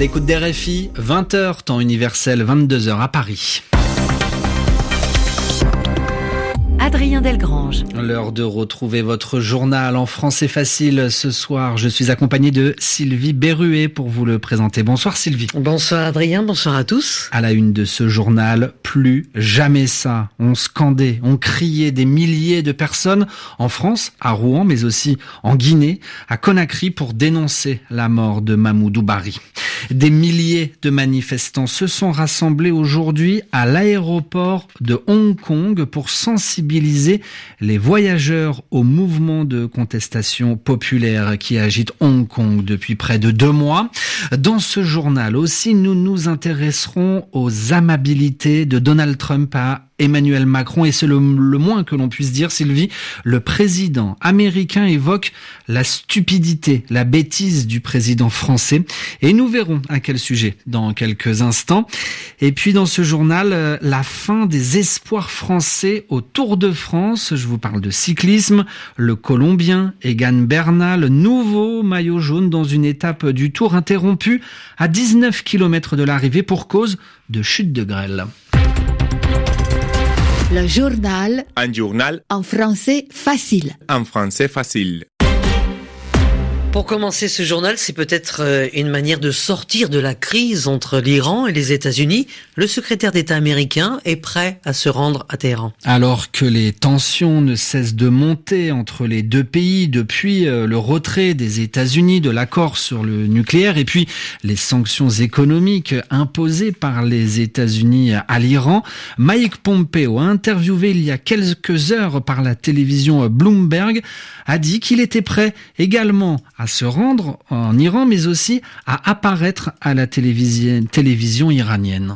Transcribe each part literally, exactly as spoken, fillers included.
l'écoute d'R F I, vingt heures, temps universel, vingt-deux heures à Paris. Adrien Delgrange. L'heure de retrouver votre journal en français facile ce soir. Je suis accompagné de Sylvie Berruet pour vous le présenter. Bonsoir Sylvie. Bonsoir Adrien, bonsoir à tous. À la une de ce journal, plus jamais ça. On scandait, on criait des milliers de personnes en France, à Rouen, mais aussi en Guinée, à Conakry pour dénoncer la mort de Mamoudou Bari. Des milliers de manifestants se sont rassemblés aujourd'hui à l'aéroport de Hong Kong pour sensibiliser les voyageurs au mouvement de contestation populaire qui agite Hong Kong depuis près de deux mois. Dans ce journal aussi, nous nous intéresserons aux amabilités de Donald Trump à Emmanuel Macron, et c'est le, le moins que l'on puisse dire, Sylvie. Le président américain évoque la stupidité, la bêtise du président français, et nous verrons à quel sujet dans quelques instants. Et puis dans ce journal, la fin des espoirs français au Tour de France. Je vous parle de cyclisme, le Colombien Egan Bernal, nouveau maillot jaune dans une étape du Tour interrompue à dix-neuf kilomètres de l'arrivée pour cause de chute de grêle. Le journal. Un journal. En français facile. En français facile. Pour commencer ce journal, c'est peut-être une manière de sortir de la crise entre l'Iran et les États-Unis. Le secrétaire d'État américain est prêt à se rendre à Téhéran. Alors que les tensions ne cessent de monter entre les deux pays depuis le retrait des États-Unis de l'accord sur le nucléaire et puis les sanctions économiques imposées par les États-Unis à l'Iran, Mike Pompeo, interviewé il y a quelques heures par la télévision Bloomberg, a dit qu'il était prêt également à se rendre en Iran, mais aussi à apparaître à la télévision, télévision iranienne.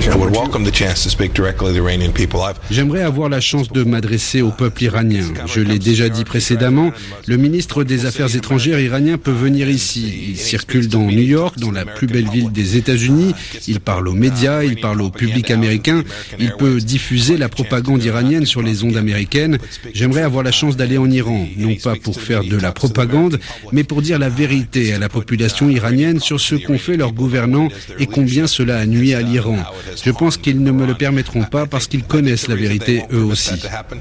J'aimerais avoir la chance de m'adresser au peuple iranien. Je l'ai déjà dit précédemment, le ministre des Affaires étrangères iranien peut venir ici. Il circule dans New York, dans la plus belle ville des États-Unis. Il parle aux médias, il parle au public américain. Il peut diffuser la propagande iranienne sur les ondes américaines. J'aimerais avoir la chance d'aller en Iran, non pas pour faire de la propagande, mais pour dire la vérité à la population iranienne sur ce qu'ont fait leurs gouvernants et combien cela a nui à l'Iran. Je pense qu'ils ne me le permettront pas parce qu'ils connaissent la vérité eux aussi.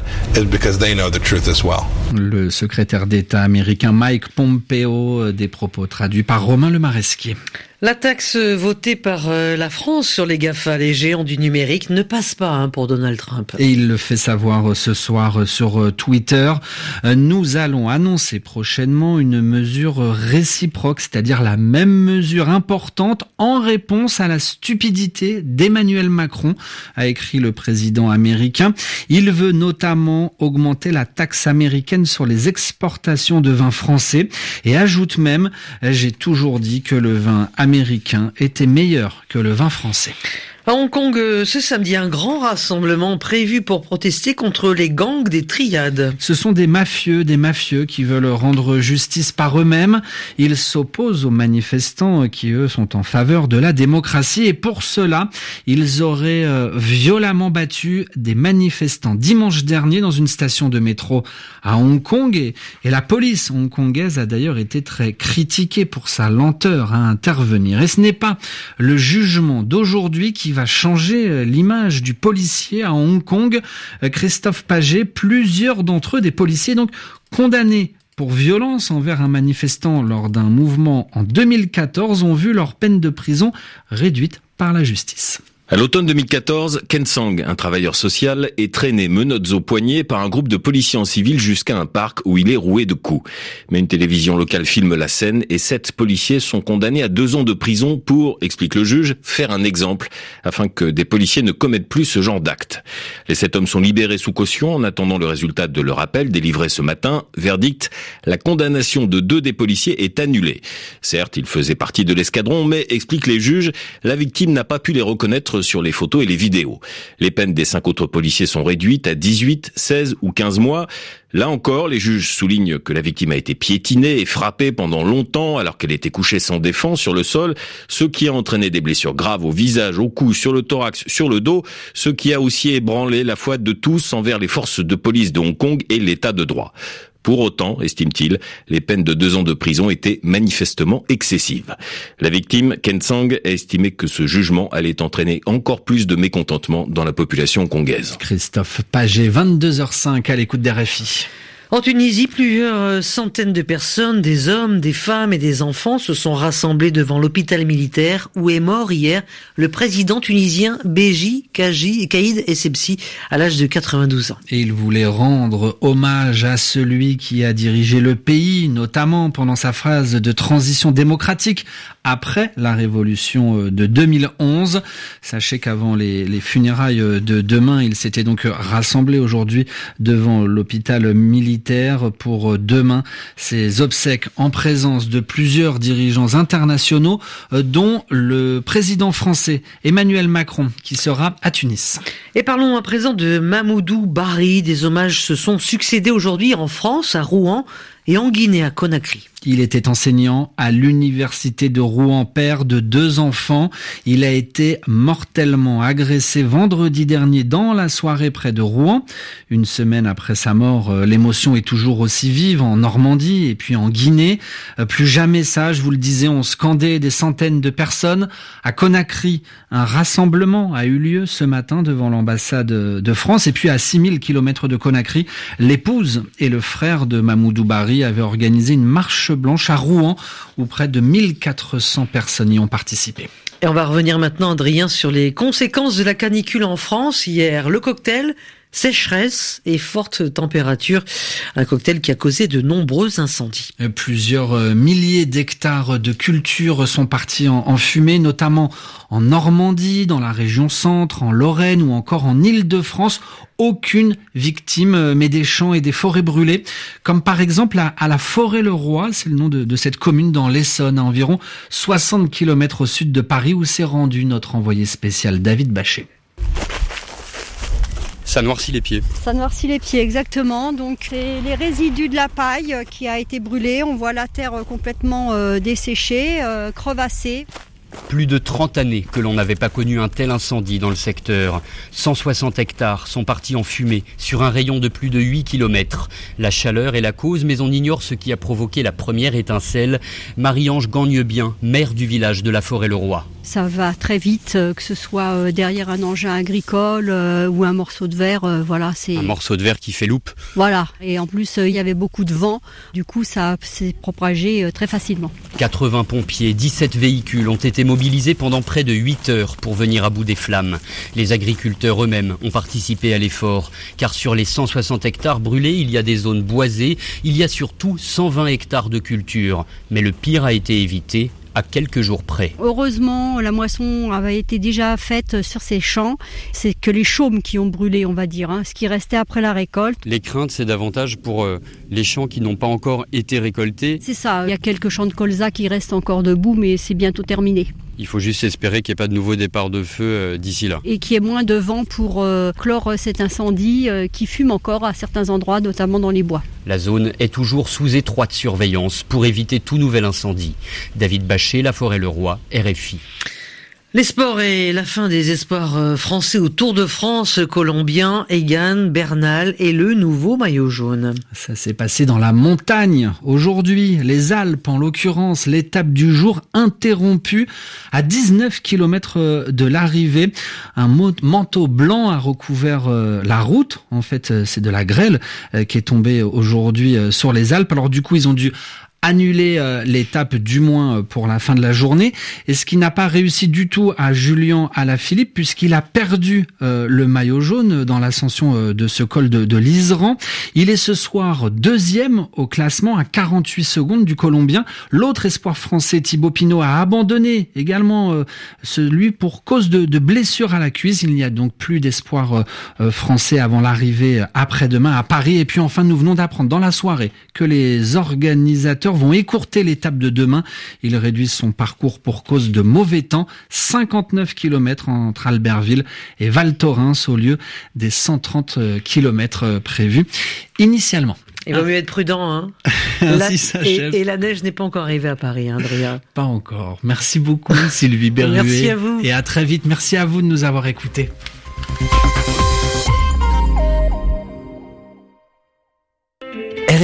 Le secrétaire d'État américain Mike Pompeo, des propos traduits par Romain Lemaresquier. La taxe votée par la France sur les GAFA, les géants du numérique, ne passe pas hein, pour Donald Trump. Et il le fait savoir ce soir sur Twitter. Nous allons annoncer prochainement une mesure réciproque, c'est-à-dire la même mesure importante en réponse à la stupidité d'Emmanuel Macron, a écrit le président américain. Il veut notamment augmenter la taxe américaine sur les exportations de vin français et ajoute même « J'ai toujours dit que le vin américain américain était meilleur que le vin français ». À Hong Kong, ce samedi, un grand rassemblement prévu pour protester contre les gangs des triades. Ce sont des mafieux, des mafieux qui veulent rendre justice par eux-mêmes. Ils s'opposent aux manifestants qui, eux, sont en faveur de la démocratie. Et pour cela, ils auraient violemment battu des manifestants dimanche dernier dans une station de métro à Hong Kong. Et, et la police hongkongaise a d'ailleurs été très critiquée pour sa lenteur à intervenir. Et ce n'est pas le jugement d'aujourd'hui qui va changer l'image du policier à Hong Kong. Christophe Paget, plusieurs d'entre eux, des policiers donc condamnés pour violence envers un manifestant lors d'un mouvement en deux mille quatorze, ont vu leur peine de prison réduite par la justice. À l'automne deux mille quatorze, Ken Sang, un travailleur social, est traîné menottes aux poignets par un groupe de policiers en civil jusqu'à un parc où il est roué de coups. Mais une télévision locale filme la scène et sept policiers sont condamnés à deux ans de prison pour, explique le juge, faire un exemple afin que des policiers ne commettent plus ce genre d'actes. Les sept hommes sont libérés sous caution en attendant le résultat de leur appel délivré ce matin. Verdict, la condamnation de deux des policiers est annulée. Certes, ils faisaient partie de l'escadron, mais, expliquent les juges, la victime n'a pas pu les reconnaître sur les photos et les vidéos. Les peines des cinq autres policiers sont réduites à dix-huit, seize ou quinze mois. Là encore, les juges soulignent que la victime a été piétinée et frappée pendant longtemps alors qu'elle était couchée sans défense sur le sol, ce qui a entraîné des blessures graves au visage, au cou, sur le thorax, sur le dos, ce qui a aussi ébranlé la foi de tous envers les forces de police de Hong Kong et l'état de droit. Pour autant, estime-t-il, les peines de deux ans de prison étaient manifestement excessives. La victime, Ken Sang, a estimé que ce jugement allait entraîner encore plus de mécontentement dans la population congaise. Christophe Paget, vingt-deux heures cinq à l'écoute d'R F I. En Tunisie, plusieurs centaines de personnes, des hommes, des femmes et des enfants se sont rassemblés devant l'hôpital militaire où est mort hier le président tunisien Béji Caïd Essebsi à l'âge de quatre-vingt-douze ans. Et il voulait rendre hommage à celui qui a dirigé le pays, notamment pendant sa phase de transition démocratique après la révolution de deux mille onze. Sachez qu'avant les, les funérailles de demain, il s'était donc rassemblé aujourd'hui devant l'hôpital militaire pour demain ses obsèques en présence de plusieurs dirigeants internationaux, dont le président français Emmanuel Macron, qui sera à Tunis. Et parlons à présent de Mamoudou Bari. Des hommages se sont succédés aujourd'hui en France, à Rouen, et en Guinée, à Conakry. Il était enseignant à l'université de Rouen, père de deux enfants. Il a été mortellement agressé vendredi dernier dans la soirée près de Rouen. Une semaine après sa mort, l'émotion est toujours aussi vive en Normandie et puis en Guinée. Plus jamais ça, je vous le disais, on scandait des centaines de personnes. À Conakry, un rassemblement a eu lieu ce matin devant l'ambassade de France. Et puis à six mille kilomètres de Conakry, l'épouse et le frère de Mamoudou Bari avait organisé une marche blanche à Rouen où près de mille quatre cents personnes y ont participé. Et on va revenir maintenant, Adrien, sur les conséquences de la canicule en France. Hier, le cocktail sécheresse et forte température, un cocktail qui a causé de nombreux incendies. Plusieurs milliers d'hectares de cultures sont partis en, en fumée, notamment en Normandie, dans la région centre, en Lorraine ou encore en Île-de-France. Aucune victime, mais des champs et des forêts brûlées, comme par exemple à, à la Forêt-le-Roi, c'est le nom de, de cette commune dans l'Essonne, à environ soixante kilomètres au sud de Paris, où s'est rendu notre envoyé spécial David Bachet. Ça noircit les pieds. Ça noircit les pieds, exactement. Donc c'est les résidus de la paille qui a été brûlée. On voit la terre complètement euh, desséchée, euh, crevassée. Plus de trente années que l'on n'avait pas connu un tel incendie dans le secteur. cent soixante hectares sont partis en fumée sur un rayon de plus de huit kilomètres. La chaleur est la cause, mais on ignore ce qui a provoqué la première étincelle. Marie-Ange Gagnebien, maire du village de la Forêt-le-Roi. Ça va très vite, que ce soit derrière un engin agricole euh, ou un morceau de verre. Euh, voilà, c'est un morceau de verre qui fait loupe. Voilà, et en plus il y avait beaucoup de vent. Du coup, ça s'est propagé euh, très facilement. quatre-vingts pompiers, dix-sept véhicules ont été mobilisés pendant près de huit heures pour venir à bout des flammes. Les agriculteurs eux-mêmes ont participé à l'effort, car sur les cent soixante hectares brûlés, il y a des zones boisées, il y a surtout cent vingt hectares de culture. Mais le pire a été évité à quelques jours près. Heureusement, la moisson avait été déjà faite sur ces champs. C'est que les chaumes qui ont brûlé, on va dire, hein, ce qui restait après la récolte. Les craintes, c'est davantage pour euh, les champs qui n'ont pas encore été récoltés. C'est ça, il y a quelques champs de colza qui restent encore debout, mais c'est bientôt terminé. Il faut juste espérer qu'il n'y ait pas de nouveau départ de feu euh, d'ici là. Et qu'il y ait moins de vent pour euh, clore cet incendie euh, qui fume encore à certains endroits, notamment dans les bois. La zone est toujours sous étroite surveillance pour éviter tout nouvel incendie. David Bachet, La Forêt-le-Roi, R F I. Les sports et la fin des espoirs français au Tour de France colombien, Egan Bernal et le nouveau maillot jaune. Ça s'est passé dans la montagne. Aujourd'hui, les Alpes, en l'occurrence, l'étape du jour interrompue à dix-neuf kilomètres de l'arrivée. Un manteau blanc a recouvert la route. En fait, c'est de la grêle qui est tombée aujourd'hui sur les Alpes. Alors du coup, ils ont dû annuler euh, l'étape du moins euh, pour la fin de la journée, et ce qui n'a pas réussi du tout à Julian Alaphilippe puisqu'il a perdu euh, le maillot jaune dans l'ascension euh, de ce col de, de l'Iseran. Il est ce soir deuxième au classement à quarante-huit secondes du Colombien. L'autre espoir français Thibaut Pinot a abandonné également euh, celui pour cause de, de blessure à la cuisse. Il n'y a donc plus d'espoir euh, euh, français avant l'arrivée après-demain à Paris. Et puis enfin, nous venons d'apprendre dans la soirée que les organisateurs vont écourter l'étape de demain. Ils réduisent son parcours pour cause de mauvais temps. cinquante-neuf kilomètres entre Albertville et Val Thorens au lieu des cent trente kilomètres prévus initialement. Il vaut mieux être prudent, hein. La, et, et la neige n'est pas encore arrivée à Paris, hein, Adrien. Pas encore. Merci beaucoup, Sylvie Berruet. Merci à vous. Et à très vite. Merci à vous de nous avoir écoutés.